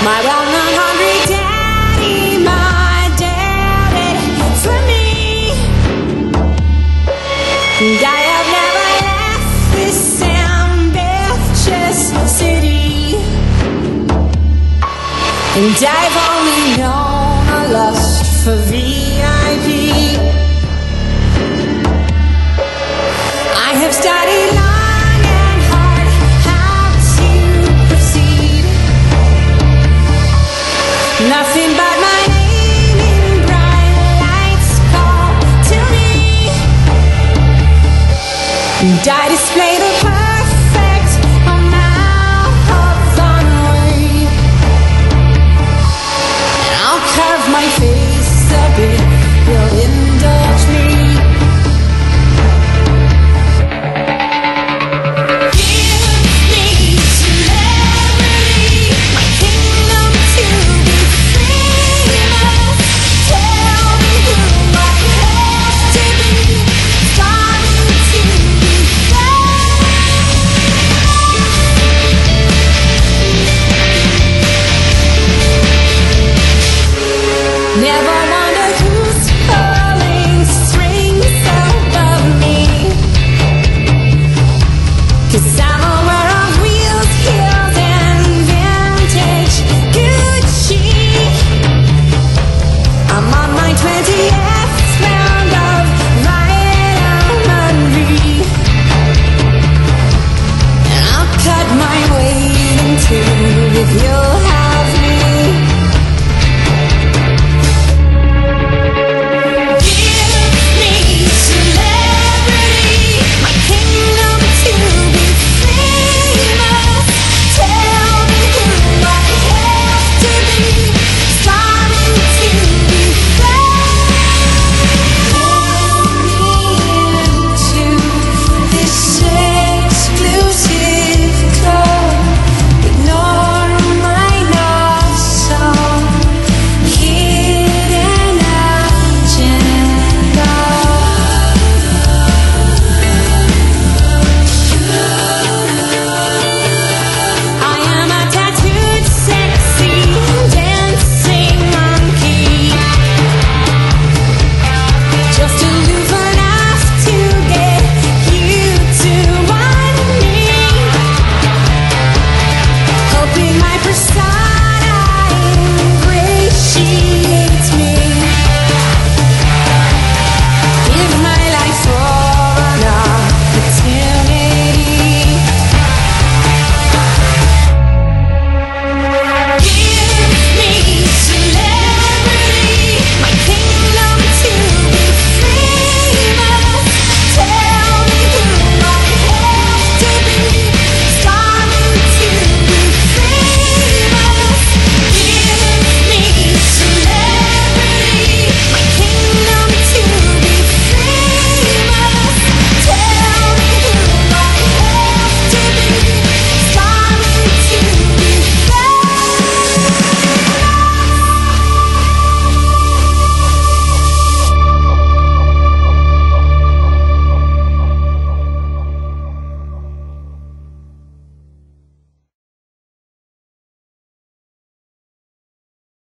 My well-known hungry daddy, my daddy for me. And I have never left this ambitious city. And I've only known a lust for VIP. I have studied long and hard how to proceed. Nothing but my name in bright lights call to me. And I